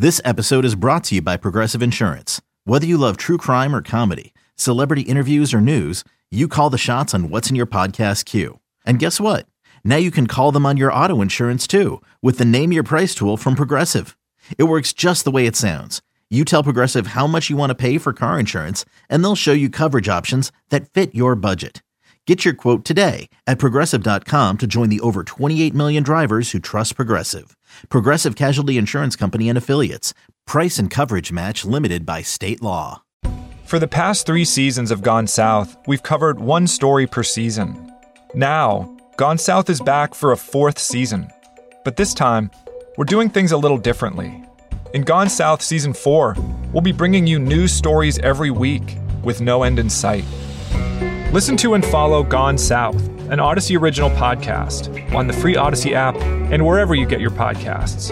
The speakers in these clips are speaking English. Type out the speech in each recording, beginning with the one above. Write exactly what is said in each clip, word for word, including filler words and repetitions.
This episode is brought to you by Progressive Insurance. Whether you love true crime or comedy, celebrity interviews or news, you call the shots on what's in your podcast queue. And guess what? Now you can call them on your auto insurance too with the Name Your Price tool from Progressive. It works just the way it sounds. You tell Progressive how much you want to pay for car insurance, and they'll show you coverage options that fit your budget. Get your quote today at Progressive dot com to join the over twenty-eight million drivers who trust Progressive. Progressive Casualty Insurance Company and Affiliates. Price and coverage match limited by state law. For the past three seasons of Gone South, we've covered one story per season. Now, Gone South is back for a fourth season. But this time, we're doing things a little differently. In Gone South Season four, we'll be bringing you news stories every week with no end in sight. Listen to and follow Gone South, an Odyssey original podcast, on the free Odyssey app and wherever you get your podcasts.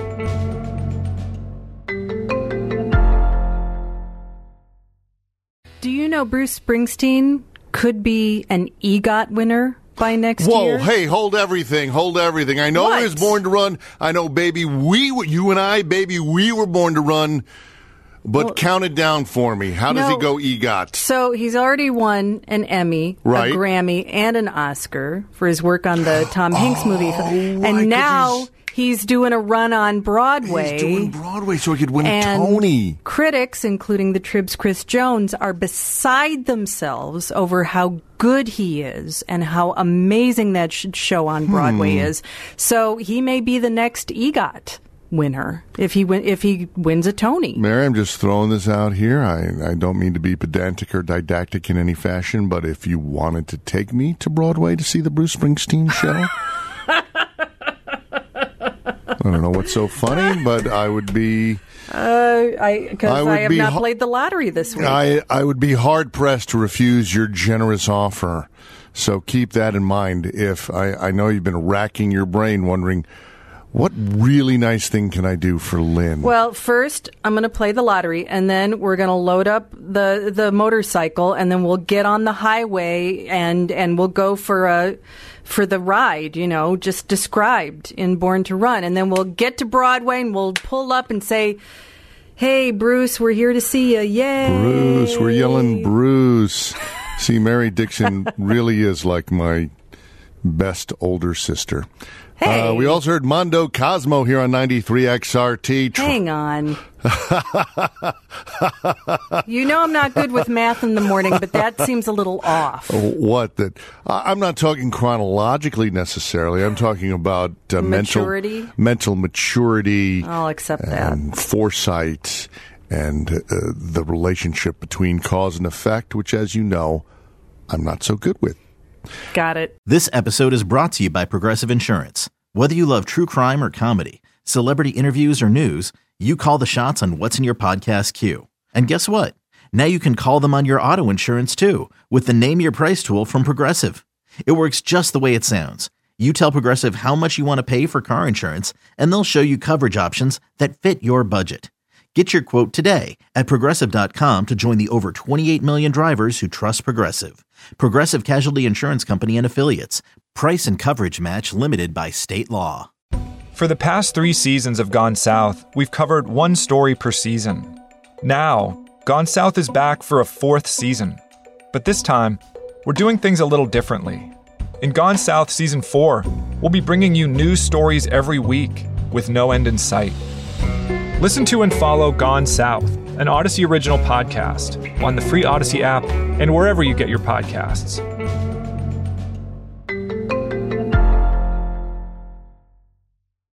Do you know Bruce Springsteen could be an EGOT winner by next Whoa, year? Whoa, hey, hold everything, hold everything. I know What? he was born to run. I know, baby, we, were, you and I, baby, we were born to run. But Well, count it down for me. How does no. he go EGOT? So he's already won an Emmy, Right. a Grammy, and an Oscar for his work on the Tom Hanks movie. right, And 'cause now he's- he's doing a run on Broadway. He's doing Broadway so he could win a And Tony. critics, including the Trib's Chris Jones, are beside themselves over how good he is and how amazing that sh- show on Broadway Hmm. is. So he may be the next EGOT winner if he win- if he wins a Tony. Mary, I'm just throwing this out here. I, I don't mean to be pedantic or didactic in any fashion, but if you wanted to take me to Broadway to see the Bruce Springsteen show, I don't know what's so funny, but I would be... Uh, I because I I, would have be not ho- played the lottery this week. I, I would be hard-pressed to refuse your generous offer. So keep that in mind. If I, I know you've been racking your brain wondering, what really nice thing can I do for Lynn? Well, first I'm going to play the lottery, and then we're going to load up the the motorcycle, and then we'll get on the highway and and we'll go for a for the ride, you know, just described in Born to Run, and then we'll get to Broadway and we'll pull up and say, "Hey, Bruce, we're here to see you!" Yay! Bruce, we're yelling Bruce. See, Mary Dixon really is like my best older sister. Hey. Uh, we also heard Mondo Cosmo here on ninety-three X R T. Hang on. You know I'm not good with math in the morning, but that seems a little off. What? That? I- I'm not talking chronologically necessarily. I'm talking about uh, Maturity? mental mental maturity. I'll accept that. and foresight and uh, the relationship between cause and effect, which, as you know, I'm not so good with. Got it. This episode is brought to you by Progressive Insurance. Whether you love true crime or comedy, celebrity interviews or news, you call the shots on what's in your podcast queue. And guess what? Now you can call them on your auto insurance too with the Name Your Price tool from Progressive. It works just the way it sounds. You tell Progressive how much you want to pay for car insurance, and they'll show you coverage options that fit your budget. Get your quote today at Progressive dot com to join the over twenty-eight million drivers who trust Progressive. Progressive Casualty Insurance Company and Affiliates. Price and coverage match limited by state law. For the past three seasons of Gone South, we've covered one story per season. Now, Gone South is back for a fourth season. But this time, we're doing things a little differently. In Gone South Season four, we'll be bringing you news stories every week with no end in sight. Listen to and follow Gone South, an Odyssey original podcast, on the free Odyssey app and wherever you get your podcasts.